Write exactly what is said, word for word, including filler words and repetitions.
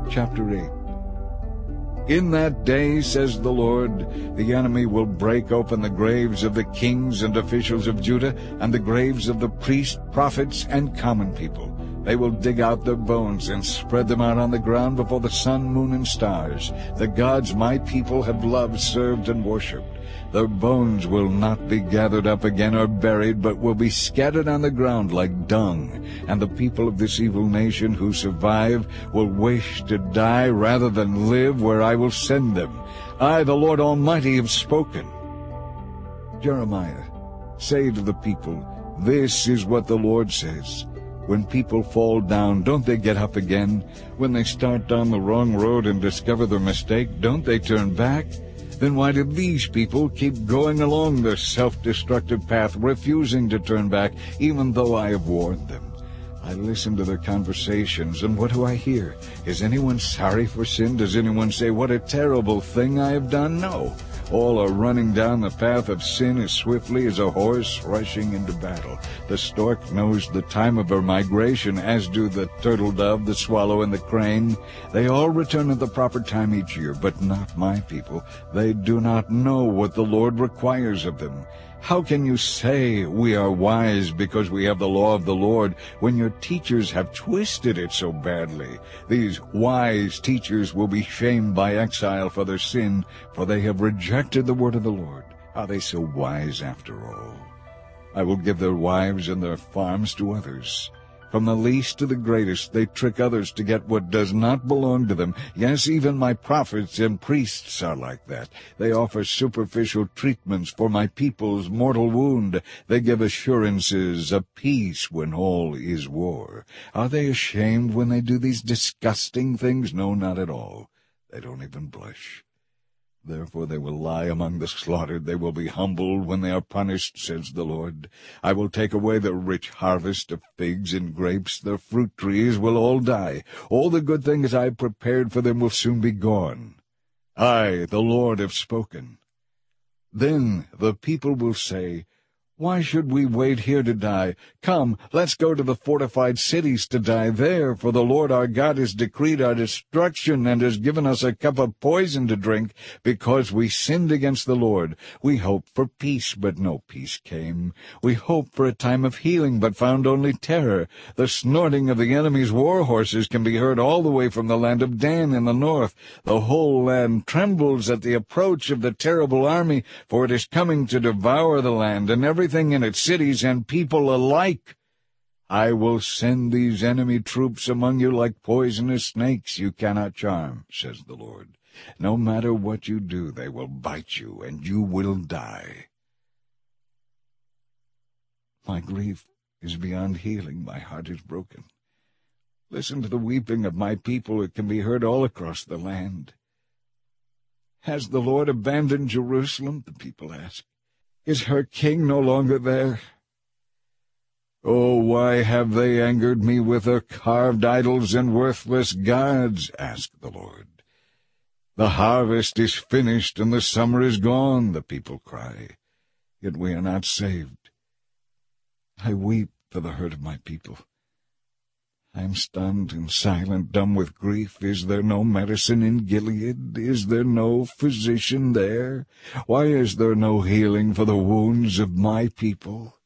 Chapter eight. In that day, says the Lord, the enemy will break open the graves of the kings and officials of Judah, and the graves of the priests, prophets, and common people. They will dig out their bones and spread them out on the ground before the sun, moon, and stars, the gods my people have loved, served, and worshipped. Their bones will not be gathered up again or buried, but will be scattered on the ground like dung. And the people of this evil nation who survive will wish to die rather than live where I will send them. I, the Lord Almighty, have spoken. Jeremiah, say to the people, this is what the Lord says. When people fall down, don't they get up again? When they start down the wrong road and discover their mistake, don't they turn back? Then why do these people keep going along their self-destructive path, refusing to turn back, even though I have warned them? I listen to their conversations, and what do I hear? Is anyone sorry for sin? Does anyone say, what a terrible thing I have done? No. All are running down the path of sin as swiftly as a horse rushing into battle. The stork knows the time of her migration, as do the turtle dove, the swallow, and the crane. They all return at the proper time each year, but not my people. They do not know what the Lord requires of them. How can you say we are wise because we have the law of the Lord when your teachers have twisted it so badly? These wise teachers will be shamed by exile for their sin, for they have rejected the word of the Lord. Are they so wise after all? I will give their wives and their farms to others. From the least to the greatest, they trick others to get what does not belong to them. Yes, even my prophets and priests are like that. They offer superficial treatments for my people's mortal wound. They give assurances of peace when all is war. Are they ashamed when they do these disgusting things? No, not at all. They don't even blush. Therefore they will lie among the slaughtered. They will be humbled when they are punished, says the Lord. I will take away their rich harvest of figs and grapes. Their fruit trees will all die. All the good things I have prepared for them will soon be gone. I, the Lord, have spoken. Then the people will say, why should we wait here to die? Come, let's go to the fortified cities to die there, for the Lord our God has decreed our destruction and has given us a cup of poison to drink, because we sinned against the Lord. We hoped for peace, but no peace came. We hoped for a time of healing, but found only terror. The snorting of the enemy's war horses can be heard all the way from the land of Dan in the north. The whole land trembles at the approach of the terrible army, for it is coming to devour the land, and every everything in its cities and people alike. I will send these enemy troops among you like poisonous snakes you cannot charm, says the Lord. No matter what you do, they will bite you, and you will die. My grief is beyond healing. My heart is broken. Listen to the weeping of my people. It can be heard all across the land. Has the Lord abandoned Jerusalem? The people ask. Is her king no longer there? Oh, why have they angered me with their carved idols and worthless gods? Asked the Lord. The harvest is finished and the summer is gone, the people cry. Yet we are not saved. I weep for the hurt of my people. I am stunned and silent, dumb with grief. Is there no medicine in Gilead? Is there no physician there? Why is there no healing for the wounds of my people?